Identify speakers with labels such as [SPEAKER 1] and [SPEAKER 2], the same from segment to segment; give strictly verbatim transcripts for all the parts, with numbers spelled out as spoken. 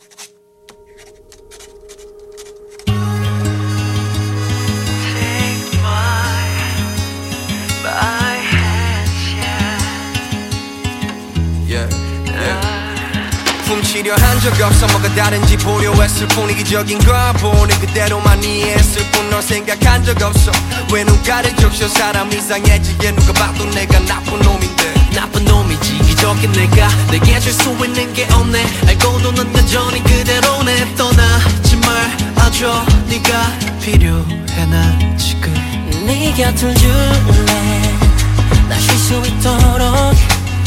[SPEAKER 1] 훔치려 한 적 없어 뭐가 다른지 보려 했을 뿐 이기적인 걸 보는 그대로만 이해했을 뿐 널 생각한 적 없어 왜 눈가를 적셔 사람 이상해지게 누가 봐도 내가 나쁜 놈인데
[SPEAKER 2] 나쁜 놈이지 이기적인 내가 내게 줄 수 있는 게 없네 알고도 넌 여전히 그대로네 떠나지 말아줘 네가 필요해 난 지금
[SPEAKER 3] 네 곁을 줄래 나 쉴 수 있도록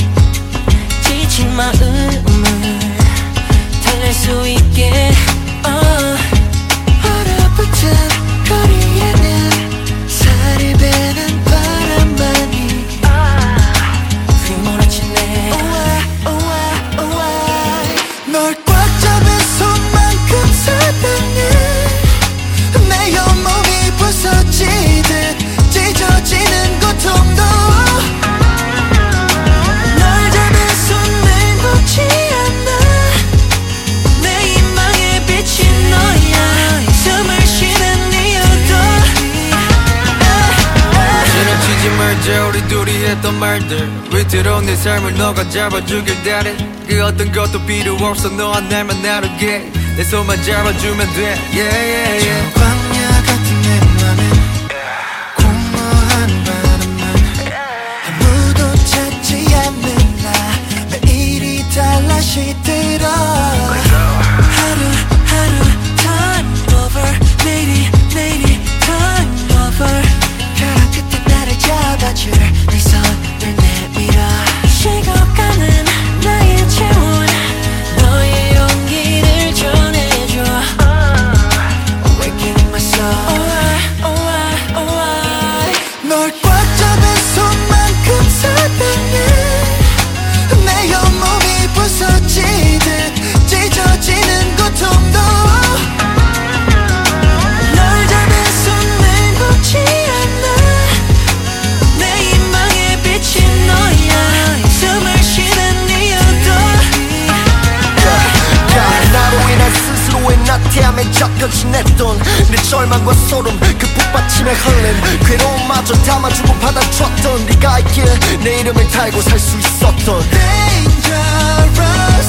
[SPEAKER 3] 지친 마음을 달랠 수 있게 uh. 얼어붙은 거리에는 살이 배는 바람만이 휘몰아치네 oh, oh, oh, oh. 널 꽉 잡은 손만큼 사랑해 내 온몸이 부서지듯 찢어지는 고통도
[SPEAKER 2] 우리 둘이 했던 말들 위태로운 내 삶을 너가 잡아주길 바래 그 어떤 것도 필요 없어 너와 날만 나누게 내 손만 잡아주면 돼 yeah, yeah, yeah.
[SPEAKER 3] 저 광야 같은 내 맘은 공허한 바람만 아무도 찾지 않는 나 매일이 달라 시들어 하루 하루 time over 내일이 내일이 time over 벼랑 끝에 나를 잡아줄 네 손을 내밀어 식어가는 나의 체온 너의 용기를 전해줘 Awakening my soul oh, I, oh, I, oh, I. 널 꽉 잡은 손만큼 사랑해 내 온몸이 부서지듯 찢어지는 고통도 널 잡은 손을 놓지 않아 내 희망의 빛이 너야 숨을 쉬는 이유도
[SPEAKER 4] 나로 인한 스스로의 나태함에 적혀진 했던 내 절망과 소름 그 북받침에 흘린 괴로움마저 담아주고 받아줬던 네가 있기에 내 이름을 달고 살 수 있었던
[SPEAKER 3] Dangerous